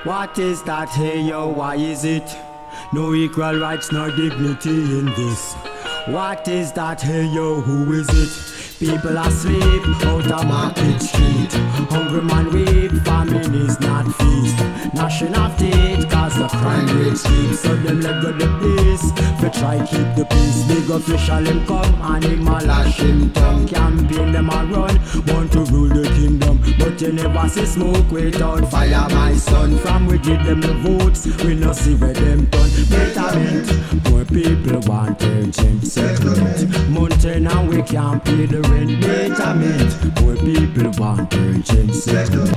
What is that, hey yo, why is it? No equal rights, no dignity in this. What is that, hey yo, who is it? People asleep out of Market Street. Hungry man weep, famine is not feast. Gnashing of teeth, cause the crime rate steep. So them let go the place, for try keep the peace. Big official him come, and him a lash him tongue. Campaign them a run, want to rule the kingdom. But you never see smoke without fire, my son. From we give them the votes, we no see where them turn. Betterment, more people want urgent settlement. Mountain and we can't pay the rent. Betterment, more people want urgent settlement.